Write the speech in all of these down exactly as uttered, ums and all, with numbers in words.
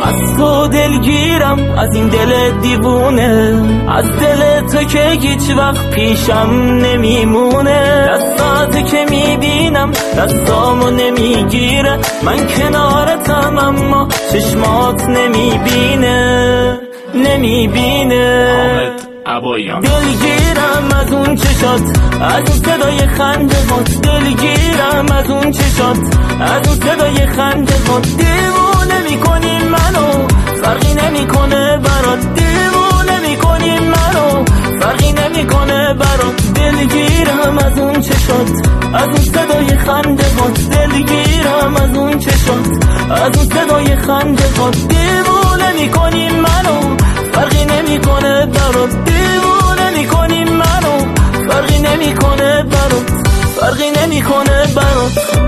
از تو دلگیرم، از این دل دیوونه، از دل تو که هیچ وقت پیشم نمیمونه. دستاتو که میبینم دستامو نمیگیره، من کنارتم اما چشمات نمیبینه نمیبینه. دلگیرم از اون چشات، از اون صدای خنده هات، دلگیرم از اون چشات، از اون صدای خنده هات. دیوونه میکنی منو، فرقی نمیکنه برات، دیوونه میکنی منو، فرقی نمیکنه برات. دلگیرم از اون چشات، از اون صدای خنده هات، دلگیرم از اون چشات، از اون صدای خنده هات. دیوونه میکنی منو، فرقی نمیکنه برات، دیوونه میکنی منو، فرقی نمیکنه برات، فرقی نمیکنه برات.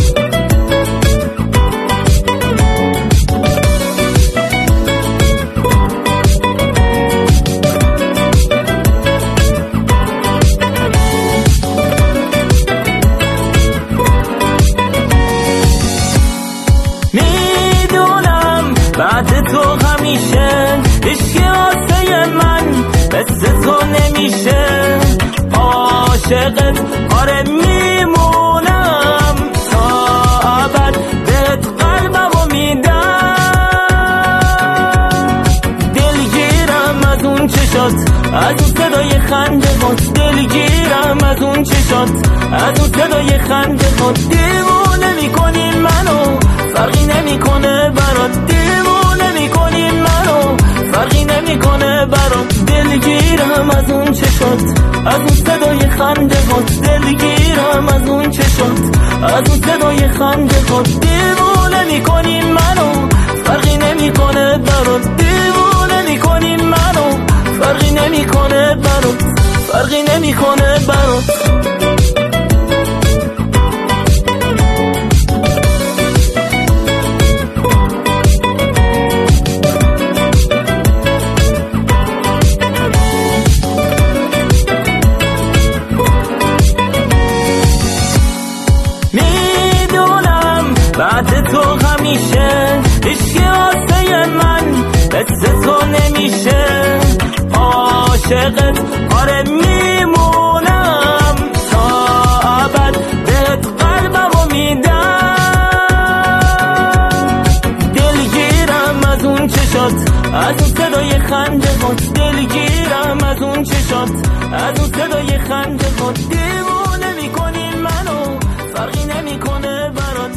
میدونم بعد تو همیشه عشق واسه من مثل تو نمیشه. عاشقت آره میمونم تا ابد، بهت قلبمو میدم. دلگیرم از اون چشات، از اون صدای خنده هات، دلگیرم از اون چشات، از اون صدای خنده هات. دیوونه میکنی منو، فرقی نمیکنه برات، دیوونه میکنی منو، فرقی نمیکنه برات. دلگیرم از اون چشات، از اون صدای خنده هات، دلگیرم از اون چشات، از اون صدای خنده هات. دیوونه میکنی منو، فرقی نمیکنه برات، دیوونه میکنی منو، فرقی نمیکنه برات، فرقی نمیکنه برات. بعد تو همیشه عشق واسه من مثل تو نمیشه. عاشقت آره میمونم تا ابد، بهت قلبمو میدم. دلگیرم از اون چشات، از اون صدای خنده هات، دلگیرم از اون چشات، از اون صدای خنده هات. دیوونه میکنی منو، فرقی نمیکنه برات،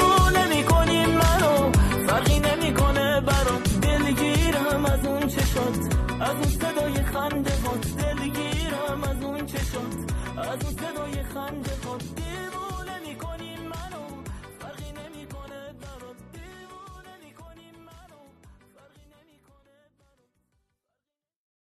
از اون چشات، از اون صدای خنده هات، دلگیرم از اون چشات، از اون صدای خنده هات.